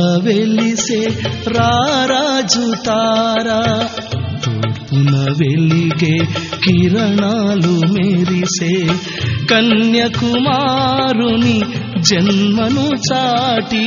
వెలిసే రారాజు తారా తూర్పున వెలిగే కిరణాలు మెరిసే కన్యకుమారుని జన్మను చాటి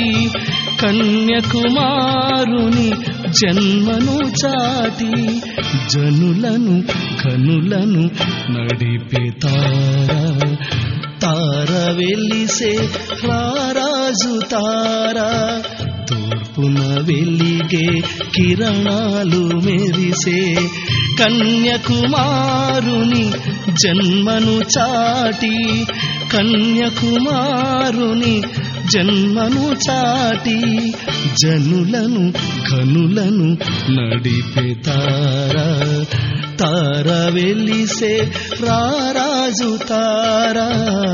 కన్యకుమారుని జన్మను చాటి జనులను కనులను నడిపే తారా తార వెలిసే రారాజు తారా తూర్పున వెలిగే కిరణాలు మెరిసే కన్యకుమారుని జన్మను చాటి కన్యకుమారుని జన్మను చాటి జనులను కనులను నడిపే తారా తార వెలిసే రారాజు తారా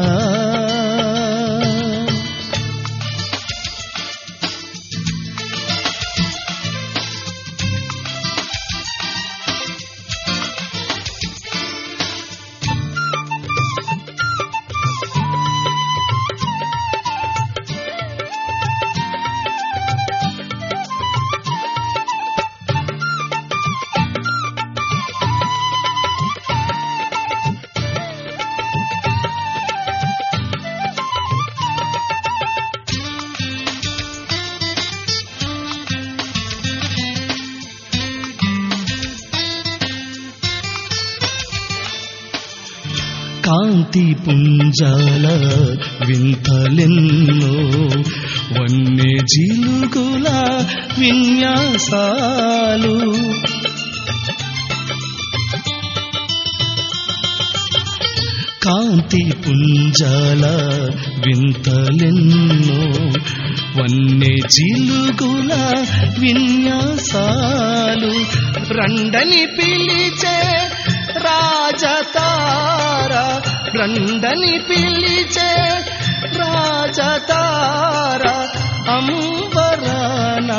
కాంతి పుంజాల వింతలెన్నో వన్నె జిలుగుల విన్యాసాలు కాంతి పుంజాల వింతలెన్నో వన్నె జిలుగుల విన్యాసాలు రండని పిలిచే రాజతార రండని పిలిచే రాజతార అంబరాన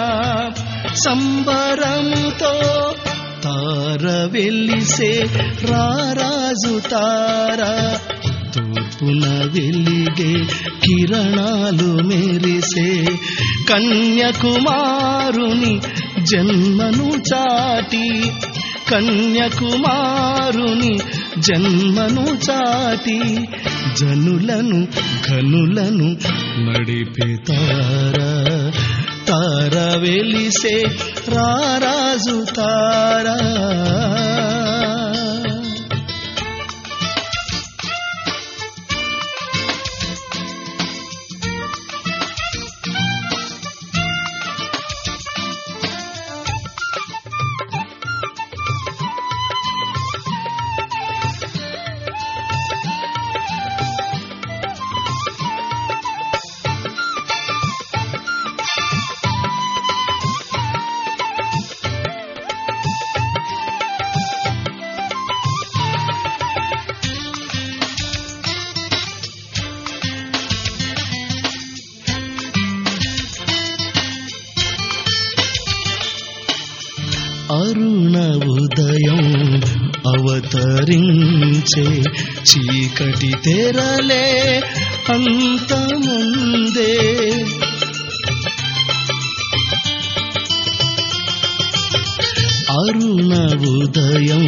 సంబరముతో తార వెలిసే రారాజు తార తూర్పున వెలిగే కిరణాలు మెరిసే కన్యకుమారుని జన్మను చాటి కన్యకుమారుని జన్మను చాటి జనులను ఘనులను నడిపే తారా తార వెలిసే రారాజు తారా అరుణ ఉదయం అవతరించే చీకటి తెరలే అంతముందే అరుణ ఉదయం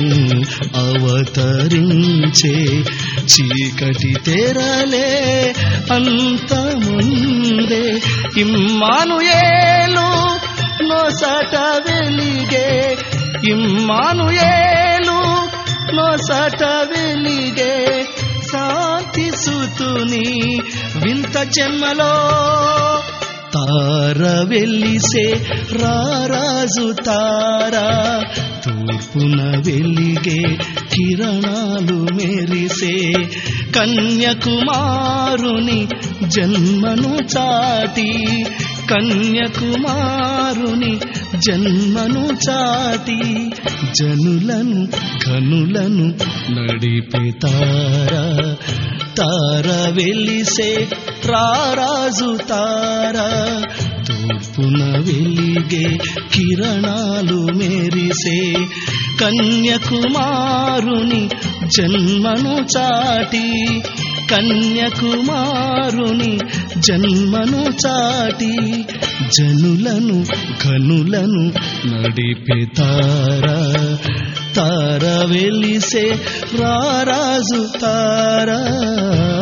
అవతరించే చీకటి తెరలే అంతముందే ఇమ్మానుయేలు నొసట వెలిగే ఇమ్మానుయేలు నొసట వెలిగే శాంతి సుతుని వింత జన్మలో తార వెలిసే రారాజు తారా తూర్పున వెలిగే కిరణాలు మెరిసే కన్యకుమారుని జన్మను చాటి కన్యకుమారుని జన్మను చాటి జనులను ఘనులను నడిపే తారా తార వెలిసే రారాజు తారా తూర్పున వెలిగే కిరణాలు మెరిసే కన్యకుమారుని జన్మను చాటి కన్యకుమారుని జన్మను చాటి జనులను ఘనులను నడిపే తారా తార వెలిసే రారాజు తారా